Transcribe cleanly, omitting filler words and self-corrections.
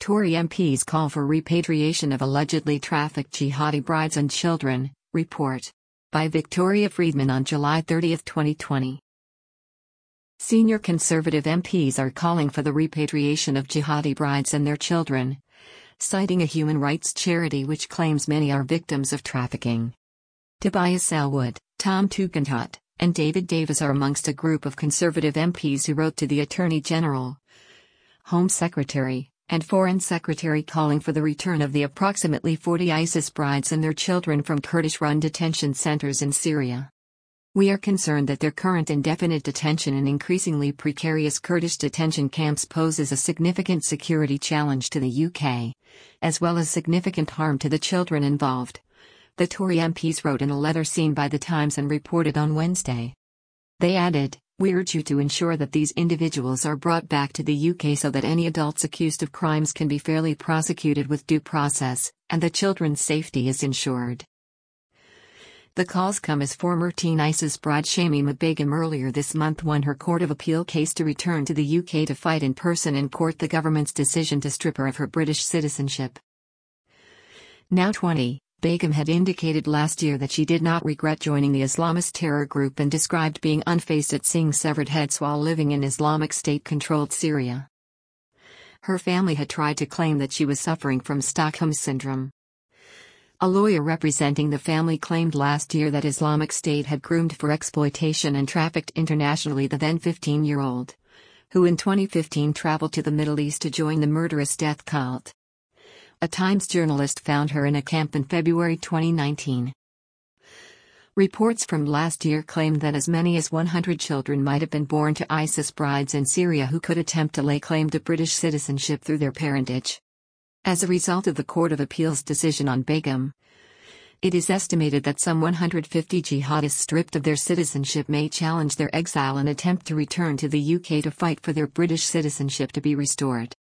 Tory MPs call for repatriation of allegedly trafficked jihadi brides and children, report. By Victoria Friedman on July 30, 2020. Senior Conservative MPs are calling for the repatriation of jihadi brides and their children, citing a human rights charity which claims many are victims of trafficking. Tobias Ellwood, Tom Tugendhat, and David Davis are amongst a group of Conservative MPs who wrote to the Attorney General, Home Secretary, and Foreign Secretary calling for the return of the approximately 40 ISIS brides and their children from Kurdish-run detention centers in Syria. We are concerned that their current indefinite detention in increasingly precarious Kurdish detention camps poses a significant security challenge to the UK, as well as significant harm to the children involved, the Tory MPs wrote in a letter seen by The Times and reported on Wednesday. They added, "We urge you to ensure that these individuals are brought back to the UK so that any adults accused of crimes can be fairly prosecuted with due process, and the children's safety is ensured." The calls come as former teen ISIS bride Shamima Begum earlier this month won her Court of Appeal case to return to the UK to fight in person in court the government's decision to strip her of her British citizenship. Now 20, Begum had indicated last year that she did not regret joining the Islamist terror group and described being unfazed at seeing severed heads while living in Islamic State-controlled Syria. Her family had tried to claim that she was suffering from Stockholm Syndrome. A lawyer representing the family claimed last year that Islamic State had groomed for exploitation and trafficked internationally the then 15-year-old, who in 2015 traveled to the Middle East to join the murderous death cult. A Times journalist found her in a camp in February 2019. Reports from last year claimed that as many as 100 children might have been born to ISIS brides in Syria who could attempt to lay claim to British citizenship through their parentage. As a result of the Court of Appeal's decision on Begum, it is estimated that some 150 jihadists stripped of their citizenship may challenge their exile and attempt to return to the UK to fight for their British citizenship to be restored.